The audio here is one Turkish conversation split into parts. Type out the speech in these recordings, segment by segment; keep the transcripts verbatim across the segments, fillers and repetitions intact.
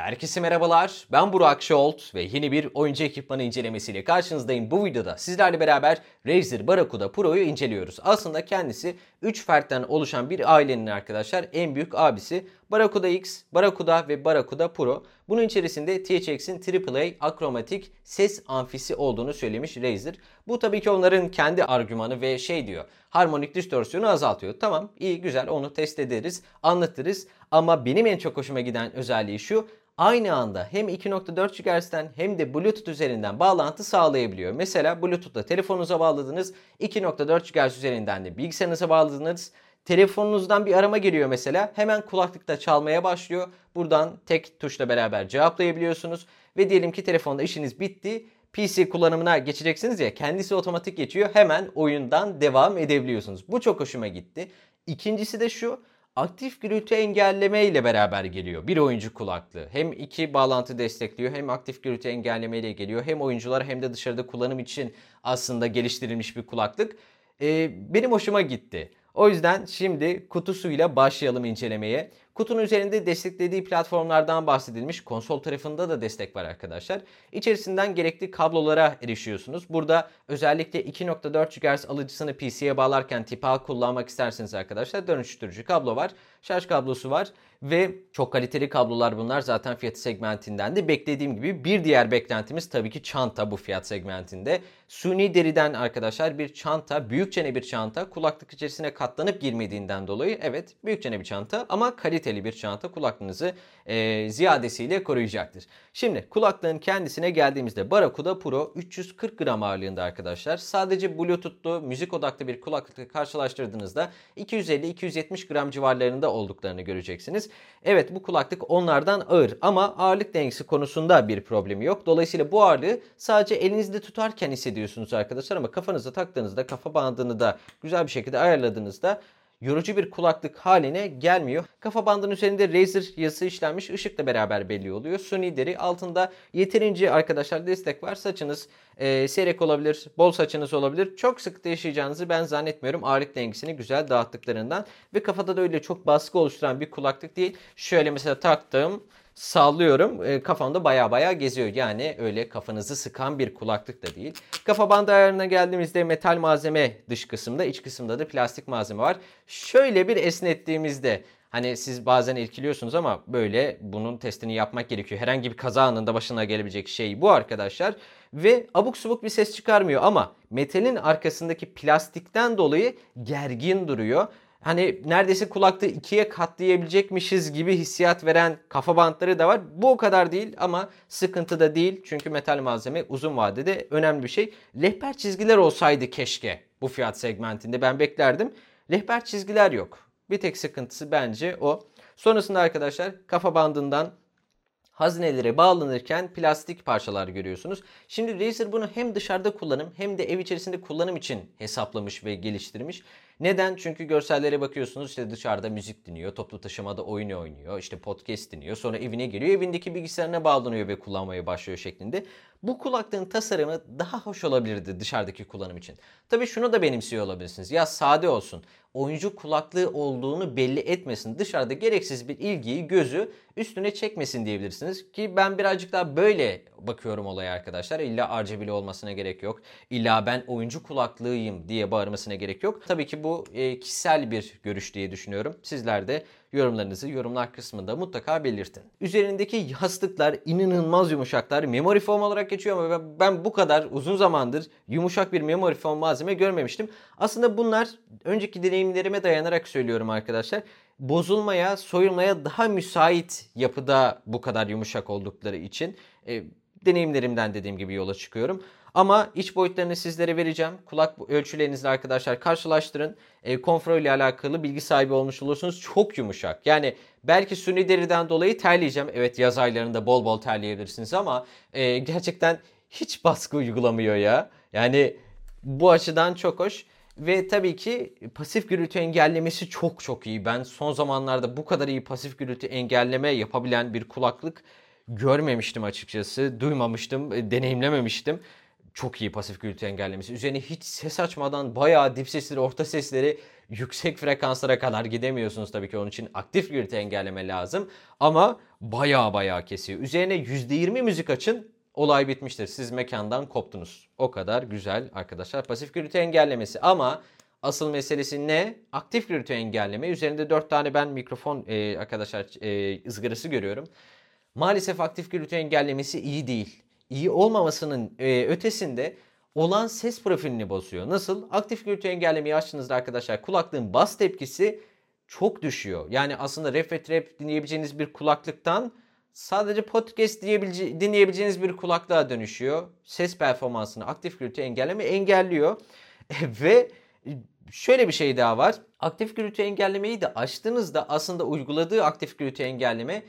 Herkese merhabalar, ben Burak Şolt ve yeni bir oyuncu ekipmanı incelemesiyle karşınızdayım. Bu videoda sizlerle beraber Razer Barracuda Pro'yu inceliyoruz. Aslında kendisi üç fertten oluşan bir ailenin arkadaşlar en büyük abisi. Barracuda X, Barracuda ve Barracuda Pro. Bunun içerisinde T H X'in Triple A akromatik ses amfisi olduğunu söylemiş Razer. Bu tabii ki onların kendi argümanı ve şey diyor, harmonik distorsiyonu azaltıyor. Tamam, iyi, güzel, onu test ederiz, anlatırız. Ama benim en çok hoşuma giden özelliği şu: aynı anda hem iki nokta dört gigahertz'ten hem de Bluetooth üzerinden bağlantı sağlayabiliyor. Mesela Bluetooth'la telefonunuza bağladınız, iki nokta dört gigahertz üzerinden de bilgisayarınıza bağladınız. Telefonunuzdan bir arama geliyor mesela, hemen kulaklıkta çalmaya başlıyor. Buradan tek tuşla beraber cevaplayabiliyorsunuz. Ve diyelim ki telefonda işiniz bitti, P C kullanımına geçeceksiniz ya, kendisi otomatik geçiyor, hemen oyundan devam edebiliyorsunuz. Bu çok hoşuma gitti. İkincisi de şu: aktif gürültü engelleme ile beraber geliyor bir oyuncu kulaklığı. Hem iki bağlantı destekliyor, hem aktif gürültü engelleme ile geliyor. Hem oyuncular hem de dışarıda kullanım için aslında geliştirilmiş bir kulaklık. Ee, benim hoşuma gitti. O yüzden şimdi kutusuyla başlayalım incelemeye. Kutunun üzerinde desteklediği platformlardan bahsedilmiş. Konsol tarafında da destek var arkadaşlar. İçerisinden gerekli kablolara erişiyorsunuz. Burada özellikle iki nokta dört gigahertz alıcısını P C'ye bağlarken tip A kullanmak isterseniz arkadaşlar dönüştürücü kablo var. Şarj kablosu var ve çok kaliteli kablolar bunlar. Zaten fiyat segmentinden de beklediğim gibi. Bir diğer beklentimiz tabii ki çanta bu fiyat segmentinde. Suni deriden arkadaşlar bir çanta, büyükçe bir çanta. Kulaklık içerisine katlanıp girmediğinden dolayı evet, büyükçe bir çanta ama kaliteli bir çanta kulaklığınızı e, ziyadesiyle koruyacaktır. Şimdi kulaklığın kendisine geldiğimizde Barracuda Pro üç yüz kırk gram ağırlığında arkadaşlar. Sadece Bluetooth'lu müzik odaklı bir kulaklıkla karşılaştırdığınızda iki yüz elli iki yüz yetmiş gram civarlarında olduklarını göreceksiniz. Evet, bu kulaklık onlardan ağır ama ağırlık dengesi konusunda bir problemi yok. Dolayısıyla bu ağırlığı sadece elinizde tutarken hissediyorsunuz arkadaşlar ama kafanıza taktığınızda, kafa bandını da güzel bir şekilde ayarladığınızda yorucu bir kulaklık haline gelmiyor. Kafa bandının üzerinde Razer yazısı işlenmiş, ışıkla beraber belli oluyor. Suni deri, altında yeterince arkadaşlar destek var. Saçınız e, seyrek olabilir, bol saçınız olabilir. Çok sıkıntı yaşayacağınızı ben zannetmiyorum. Ağırlık dengesini güzel dağıttıklarından ve kafada da öyle çok baskı oluşturan bir kulaklık değil. Şöyle mesela taktım, sallıyorum, e, kafamda baya baya geziyor. Yani öyle kafanızı sıkan bir kulaklık da değil. Kafa bandı ayarına geldiğimizde metal malzeme dış kısımda, iç kısımda da plastik malzeme var. Şöyle bir esnettiğimizde, hani siz bazen irkiliyorsunuz ama böyle bunun testini yapmak gerekiyor. Herhangi bir kaza anında başına gelebilecek şey bu arkadaşlar. Ve abuk subuk bir ses çıkarmıyor ama metalin arkasındaki plastikten dolayı gergin duruyor. Hani neredeyse kulaklığı ikiye katlayabilecekmişiz gibi hissiyat veren kafa bantları da var. Bu o kadar değil ama sıkıntı da değil. Çünkü metal malzeme uzun vadede önemli bir şey. Rehber çizgiler olsaydı keşke bu fiyat segmentinde, ben beklerdim. Rehber çizgiler yok. Bir tek sıkıntısı bence o. Sonrasında arkadaşlar kafa bandından haznelere bağlanırken plastik parçalar görüyorsunuz. Şimdi Razer bunu hem dışarıda kullanım hem de ev içerisinde kullanım için hesaplamış ve geliştirmiş. Neden? Çünkü görsellere bakıyorsunuz, işte dışarıda müzik dinliyor, toplu taşımada oyun oynuyor, işte podcast dinliyor, sonra evine geliyor, evindeki bilgisayarına bağlanıyor ve kullanmaya başlıyor şeklinde. Bu kulaklığın tasarımı daha hoş olabilirdi dışarıdaki kullanım için. Tabii şunu da benimsiyor olabilirsiniz. Ya sade olsun, oyuncu kulaklığı olduğunu belli etmesin, dışarıda gereksiz bir ilgiyi, gözü üstüne çekmesin diyebilirsiniz. Ki ben birazcık daha böyle bakıyorum olaya arkadaşlar. İlla R G B'li olmasına gerek yok. İlla ben oyuncu kulaklığıyım diye bağırmasına gerek yok. Tabii ki bu e, kişisel bir görüş diye düşünüyorum. Sizler de yorumlarınızı yorumlar kısmında mutlaka belirtin. Üzerindeki yastıklar inanılmaz yumuşaklar. Memory foam olarak geçiyor ama ben bu kadar uzun zamandır yumuşak bir memory foam malzeme görmemiştim. Aslında bunlar önceki deneyimlerime dayanarak söylüyorum arkadaşlar. Bozulmaya, soyulmaya daha müsait yapıda bu kadar yumuşak oldukları için e, deneyimlerimden dediğim gibi yola çıkıyorum. Ama iç boyutlarını sizlere vereceğim. Kulak ölçülerinizle arkadaşlar karşılaştırın. E, konfor ile alakalı bilgi sahibi olmuş olursunuz. Çok yumuşak. Yani belki suni deriden dolayı terleyeceğim. Evet, yaz aylarında bol bol terleyebilirsiniz ama e, gerçekten hiç baskı uygulamıyor ya. Yani bu açıdan çok hoş. Ve tabii ki pasif gürültü engellemesi çok çok iyi. Ben son zamanlarda bu kadar iyi pasif gürültü engelleme yapabilen bir kulaklık görmemiştim açıkçası. Duymamıştım, deneyimlememiştim. Çok iyi pasif gürültü engellemesi. Üzerine hiç ses açmadan bayağı dip sesleri, orta sesleri yüksek frekanslara kadar gidemiyorsunuz tabii ki. Onun için aktif gürültü engelleme lazım. Ama Baya baya kesiyor. Üzerine yüzde yirmi müzik açın, olay bitmiştir. Siz mekandan koptunuz. O kadar güzel arkadaşlar. Pasif gürültü engellemesi ama asıl meselesi ne? Aktif gürültü engelleme. Üzerinde dört tane ben mikrofon e, arkadaşlar e, ızgarası görüyorum. Maalesef aktif gürültü engellemesi iyi değil. İyi olmamasının e, ötesinde olan ses profilini bozuyor. Nasıl? Aktif gürültü engellemeyi açtığınızda arkadaşlar kulaklığın bas tepkisi çok düşüyor. Yani aslında rap ve trap dinleyebileceğiniz bir kulaklıktan sadece podcast dinleyebileceğiniz bir kulaklığa dönüşüyor. Ses performansını aktif gürültü engelleme engelliyor. Ve şöyle bir şey daha var. Aktif gürültü engellemeyi de açtığınızda aslında uyguladığı aktif gürültü engelleme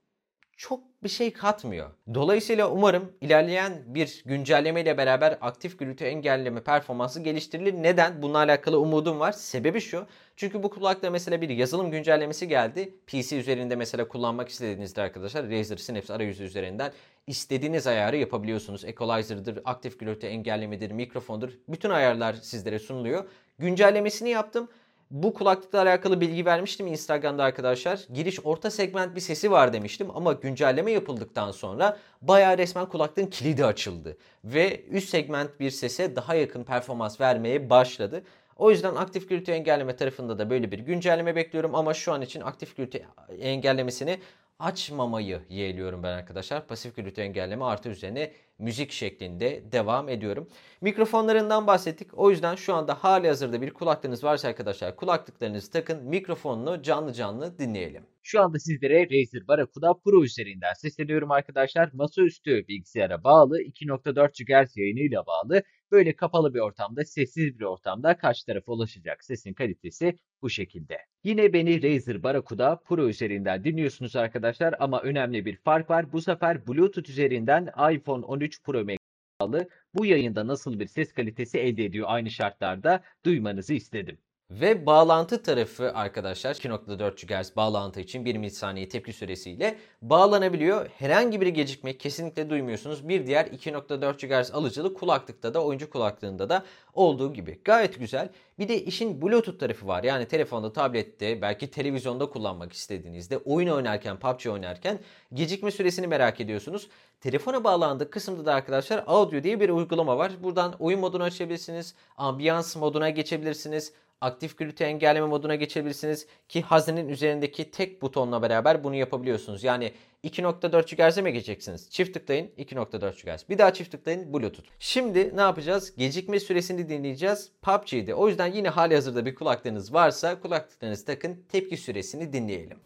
çok bir şey katmıyor. Dolayısıyla umarım ilerleyen bir güncelleme ile beraber aktif gürültü engelleme performansı geliştirilir. Neden? Bununla alakalı umudum var. Sebebi şu. Çünkü bu kulakta mesela bir yazılım güncellemesi geldi. P C üzerinde mesela kullanmak istediğinizde arkadaşlar Razer Synapse arayüzü üzerinden istediğiniz ayarı yapabiliyorsunuz. Equalizer'dır, aktif gürültü engellemedir, mikrofondur. Bütün ayarlar sizlere sunuluyor. Güncellemesini yaptım. Bu kulaklıkla alakalı bilgi vermiştim Instagram'da arkadaşlar. Giriş orta segment bir sesi var demiştim ama güncelleme yapıldıktan sonra bayağı resmen kulaklığın kilidi açıldı. Ve üst segment bir sese daha yakın performans vermeye başladı. O yüzden aktif gürültü engelleme tarafında da böyle bir güncelleme bekliyorum ama şu an için aktif gürültü engellemesini açmamayı yeğliyorum ben arkadaşlar. Pasif gürültü engelleme artı üzerine müzik şeklinde devam ediyorum. Mikrofonlarından bahsettik. O yüzden şu anda hali hazırda bir kulaklığınız varsa arkadaşlar kulaklıklarınızı takın. Mikrofonunu canlı canlı dinleyelim. Şu anda sizlere Razer Barracuda Pro üzerinden sesleniyorum arkadaşlar. Masaüstü bilgisayara bağlı, iki nokta dört gigahertz yayınıyla bağlı. Böyle kapalı bir ortamda, sessiz bir ortamda karşı tarafa ulaşacak sesin kalitesi bu şekilde. Yine beni Razer Barracuda Pro üzerinden dinliyorsunuz arkadaşlar ama önemli bir fark var. Bu sefer Bluetooth üzerinden iPhone on üç Pro Max bağlı. Bu yayında nasıl bir ses kalitesi elde ediyor aynı şartlarda duymanızı istedim. Ve bağlantı tarafı arkadaşlar iki nokta dört gigahertz bağlantı için bir milisaniye tepki süresiyle bağlanabiliyor. Herhangi bir gecikme kesinlikle duymuyorsunuz. Bir diğer iki nokta dört gigahertz alıcılı kulaklıkta da oyuncu kulaklığında da olduğu gibi. Gayet güzel. Bir de işin Bluetooth tarafı var. Yani telefonda, tablette, belki televizyonda kullanmak istediğinizde oyun oynarken, P U B G oynarken gecikme süresini merak ediyorsunuz. Telefona bağlandığı kısımda da arkadaşlar Audio diye bir uygulama var. Buradan oyun modunu açabilirsiniz. Ambiyans moduna geçebilirsiniz. Aktif gürültü engelleme moduna geçebilirsiniz ki hazinenin üzerindeki tek butonla beraber bunu yapabiliyorsunuz. Yani iki nokta dört gigahertz'e mi geçeceksiniz? Çift tıklayın iki nokta dört gigahertz. Bir daha çift tıklayın Bluetooth. Şimdi ne yapacağız? Gecikme süresini dinleyeceğiz. P U B G'de. O yüzden yine hali hazırda bir kulaklığınız varsa kulaklıklarınızı takın. Tepki süresini dinleyelim.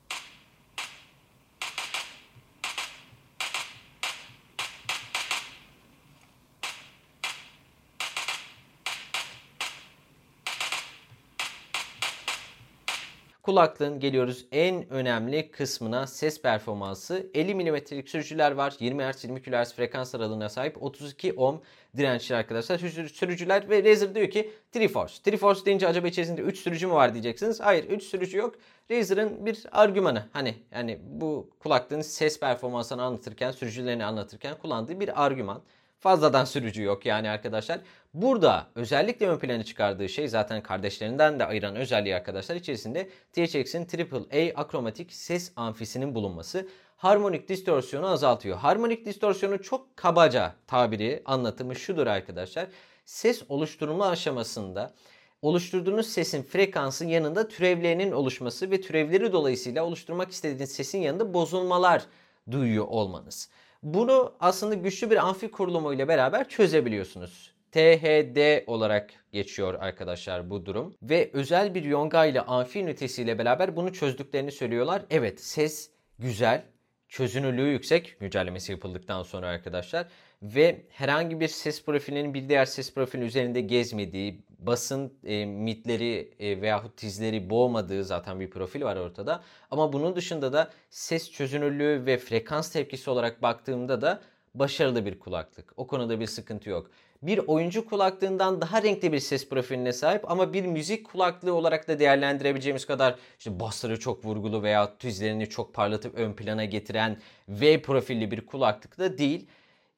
Kulaklığın geliyoruz en önemli kısmına, ses performansı. elli milimetrelik sürücüler var. yirmi hertz yirmi kilohertz frekans aralığına sahip. otuz iki ohm dirençli arkadaşlar. Sürücüler ve Razer diyor ki Triforce. Triforce deyince acaba içerisinde üç sürücü mü var diyeceksiniz. Hayır, üç sürücü yok. Razer'ın bir argümanı. Hani yani bu kulaklığın ses performansını anlatırken, sürücülerini anlatırken kullandığı bir argüman. Fazladan sürücü yok yani arkadaşlar. Burada özellikle ön plana çıkardığı şey zaten kardeşlerinden de ayıran özelliği arkadaşlar içerisinde T H X'in Triple A akromatik ses amfisinin bulunması harmonik distorsiyonu azaltıyor. Harmonik distorsiyonu çok kabaca tabiri, anlatımı şudur arkadaşlar. Ses oluşturma aşamasında oluşturduğunuz sesin frekansın yanında türevlerinin oluşması ve türevleri dolayısıyla oluşturmak istediğiniz sesin yanında bozulmalar duyuyor olmanız. Bunu aslında güçlü bir amfi kurulumu ile beraber çözebiliyorsunuz. T H D olarak geçiyor arkadaşlar bu durum. Ve özel bir yonga ile amfi ünitesiyle beraber bunu çözdüklerini söylüyorlar. Evet, ses güzel, çözünürlüğü yüksek güncellemesi yapıldıktan sonra arkadaşlar. Ve herhangi bir ses profilinin bir diğer ses profilinin üzerinde gezmediği, basın e, mitleri e, veyahut tizleri boğmadığı zaten bir profil var ortada. Ama bunun dışında da ses çözünürlüğü ve frekans tepkisi olarak baktığımda da başarılı bir kulaklık. O konuda bir sıkıntı yok. Bir oyuncu kulaklığından daha renkli bir ses profiline sahip ama bir müzik kulaklığı olarak da değerlendirebileceğimiz kadar işte bassları çok vurgulu veya tizlerini çok parlatıp ön plana getiren V profilli bir kulaklık da değil.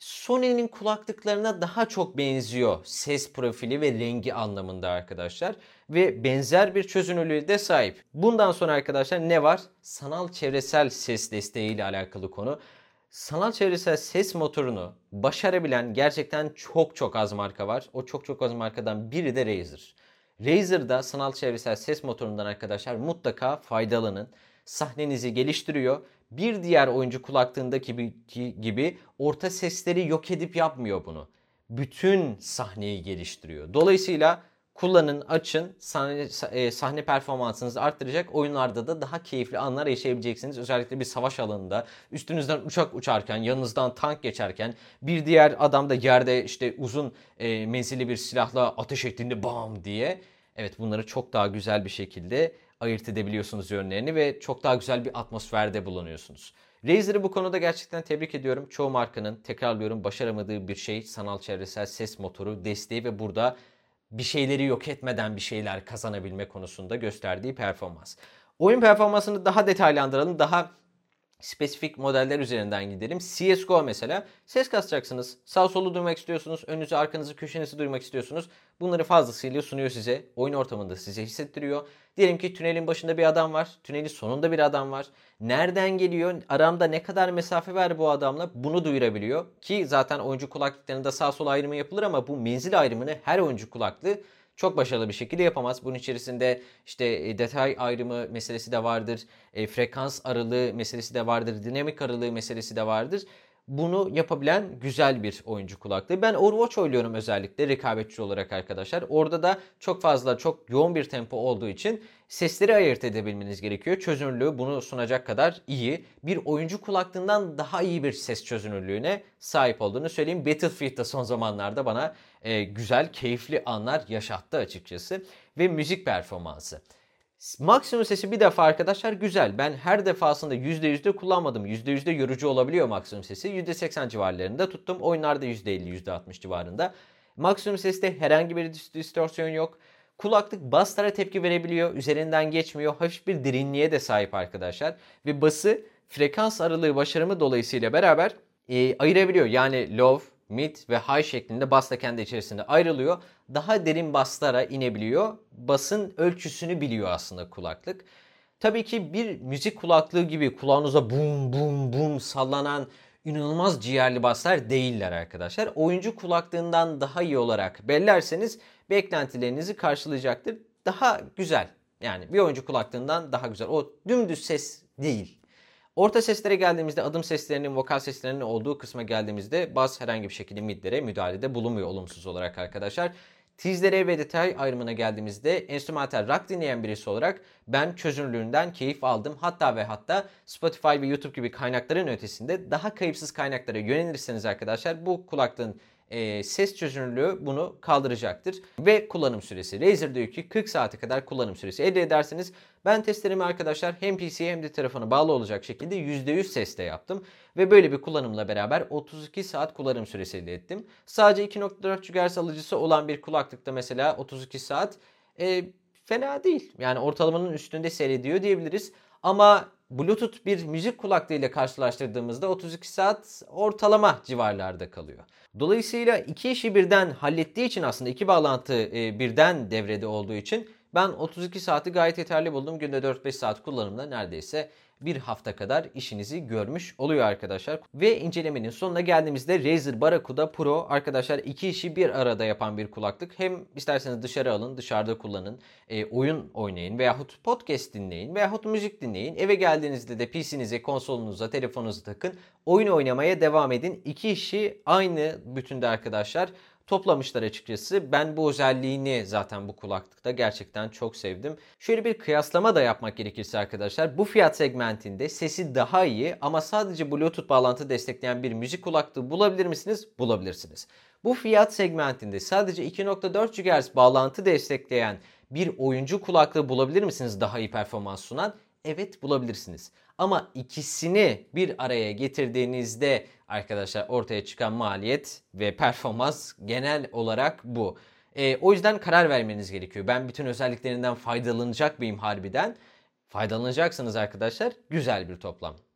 Sony'nin kulaklıklarına daha çok benziyor ses profili ve rengi anlamında arkadaşlar. Ve benzer bir çözünürlüğe de sahip. Bundan sonra arkadaşlar ne var? Sanal çevresel ses desteği ile alakalı konu. Sanal çevresel ses motorunu başarabilen gerçekten çok çok az marka var. O çok çok az markadan biri de Razer. Razer'da sanal çevresel ses motorundan arkadaşlar mutlaka faydalanın. Sahnenizi geliştiriyor. Bir diğer oyuncu kulaklığındaki gibi, gibi orta sesleri yok edip yapmıyor bunu. Bütün sahneyi geliştiriyor. Dolayısıyla kullanın, açın, sahne, sahne performansınızı arttıracak, oyunlarda da daha keyifli anlar yaşayabileceksiniz. Özellikle bir savaş alanında üstünüzden uçak uçarken, yanınızdan tank geçerken, bir diğer adam da yerde işte uzun e, menzilli bir silahla ateş ettiğinde bam diye. Evet, bunları çok daha güzel bir şekilde ayırt edebiliyorsunuz yönlerini ve çok daha güzel bir atmosferde bulunuyorsunuz. Razer'ı bu konuda gerçekten tebrik ediyorum. Çoğu markanın, tekrarlıyorum, başaramadığı bir şey sanal çevresel ses motoru desteği ve burada bir şeyleri yok etmeden bir şeyler kazanabilme konusunda gösterdiği performans. Oyun performansını daha detaylandıralım, daha spesifik modeller üzerinden gidelim. C S G O mesela ses kasacaksınız. Sağ solu duymak istiyorsunuz. Önünüzü, arkanızı, köşenizi duymak istiyorsunuz. Bunları fazlasıyla sunuyor size. Oyun ortamında size hissettiriyor. Diyelim ki tünelin başında bir adam var. Tünelin sonunda bir adam var. Nereden geliyor? Aramda ne kadar mesafe var bu adamla? Bunu duyurabiliyor. Ki zaten oyuncu kulaklıklarında sağ sol ayrımı yapılır ama bu menzil ayrımını her oyuncu kulaklığı çok başarılı bir şekilde yapamaz. Bunun içerisinde işte e, detay ayrımı meselesi de vardır. E, frekans aralığı meselesi de vardır. Dinamik aralığı meselesi de vardır. Bunu yapabilen güzel bir oyuncu kulaklığı. Ben Overwatch oynuyorum özellikle rekabetçi olarak arkadaşlar. Orada da çok fazla, çok yoğun bir tempo olduğu için sesleri ayırt edebilmeniz gerekiyor. Çözünürlüğü bunu sunacak kadar iyi. Bir oyuncu kulaklığından daha iyi bir ses çözünürlüğüne sahip olduğunu söyleyeyim. Battlefield'da son zamanlarda bana e, güzel, keyifli anlar yaşattı açıkçası. Ve müzik performansı. Maksimum sesi bir defa arkadaşlar güzel. Ben her defasında yüzde yüzde kullanmadım. yüzde yüzde yorucu olabiliyor maksimum sesi. yüzde seksen civarlarında tuttum. Oyunlarda yüzde elli yüzde altmış civarında. Maksimum seste herhangi bir distorsiyon yok. Kulaklık baslara tepki verebiliyor. Üzerinden geçmiyor. Hafif bir derinliğe de sahip arkadaşlar. Ve bası frekans aralığı başarımı dolayısıyla beraber e, ayırabiliyor. Yani low, mid ve high şeklinde bas da kendi içerisinde ayrılıyor. Daha derin baslara inebiliyor. Basın ölçüsünü biliyor aslında kulaklık. Tabii ki bir müzik kulaklığı gibi kulağınıza bum bum bum sallanan inanılmaz ciğerli baslar değiller arkadaşlar. Oyuncu kulaklığından daha iyi olarak bellerseniz beklentilerinizi karşılayacaktır. Daha güzel. Yani bir oyuncu kulaklığından daha güzel. O dümdüz ses değil. Orta seslere geldiğimizde, adım seslerinin, vokal seslerinin olduğu kısma geldiğimizde bas herhangi bir şekilde midlere müdahalede bulunmuyor olumsuz olarak arkadaşlar. Tizlere ve detay ayrımına geldiğimizde enstrümantal rock dinleyen birisi olarak ben çözünürlüğünden keyif aldım. Hatta ve hatta Spotify ve YouTube gibi kaynakların ötesinde daha kayıpsız kaynaklara yönelirseniz arkadaşlar bu kulaklığın e, ses çözünürlüğü bunu kaldıracaktır. Ve kullanım süresi. Razer diyor ki kırk saate kadar kullanım süresi elde ederseniz ben testlerimi arkadaşlar hem P C'ye hem de telefona bağlı olacak şekilde yüzde yüz seste yaptım. Ve böyle bir kullanımla beraber otuz iki saat kullanım süresi elde ettim. Sadece iki nokta dört gigahertz alıcısı olan bir kulaklıkta mesela otuz iki saat e, fena değil. Yani ortalamanın üstünde seyrediyor diyebiliriz. Ama Bluetooth bir müzik kulaklığı ile karşılaştırdığımızda otuz iki saat ortalama civarlarda kalıyor. Dolayısıyla iki işi birden hallettiği için aslında iki bağlantı e, birden devrede olduğu için ben otuz iki saati gayet yeterli buldum. Günde dört beş saat kullanımda neredeyse bir hafta kadar işinizi görmüş oluyor arkadaşlar. Ve incelemenin sonuna geldiğimizde Razer Barracuda Pro arkadaşlar iki işi bir arada yapan bir kulaklık. Hem isterseniz dışarı alın, dışarıda kullanın, e, oyun oynayın veyahut podcast dinleyin veyahut müzik dinleyin. Eve geldiğinizde de P C'nize, konsolunuza, telefonunuza takın. Oyun oynamaya devam edin. İki işi aynı bütünde arkadaşlar toplamışlar açıkçası. Ben bu özelliğini zaten bu kulaklıkta gerçekten çok sevdim. Şöyle bir kıyaslama da yapmak gerekirse arkadaşlar bu fiyat segmentinde sesi daha iyi ama sadece Bluetooth bağlantı destekleyen bir müzik kulaklığı bulabilir misiniz? Bulabilirsiniz. Bu fiyat segmentinde sadece iki nokta dört gigahertz bağlantı destekleyen bir oyuncu kulaklığı bulabilir misiniz daha iyi performans sunan? Evet, bulabilirsiniz. Ama ikisini bir araya getirdiğinizde arkadaşlar ortaya çıkan maliyet ve performans genel olarak bu. E, o yüzden karar vermeniz gerekiyor. Ben bütün özelliklerinden faydalanacak mıyım harbiden? Faydalanacaksınız arkadaşlar. Güzel bir toplam.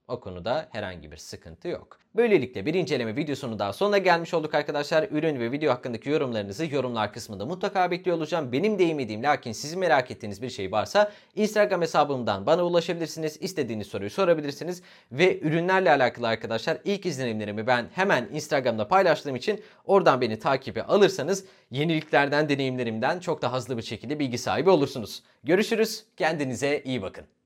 O konuda herhangi bir sıkıntı yok. Böylelikle bir inceleme videosunun daha sonuna gelmiş olduk arkadaşlar. Ürün ve video hakkındaki yorumlarınızı yorumlar kısmında mutlaka bekliyor olacağım. Benim değinmediğim lakin sizin merak ettiğiniz bir şey varsa Instagram hesabımdan bana ulaşabilirsiniz. İstediğiniz soruyu sorabilirsiniz. Ve ürünlerle alakalı arkadaşlar ilk izlenimlerimi ben hemen Instagram'da paylaştığım için oradan beni takibe alırsanız yeniliklerden, deneyimlerimden çok daha hızlı bir şekilde bilgi sahibi olursunuz. Görüşürüz. Kendinize iyi bakın.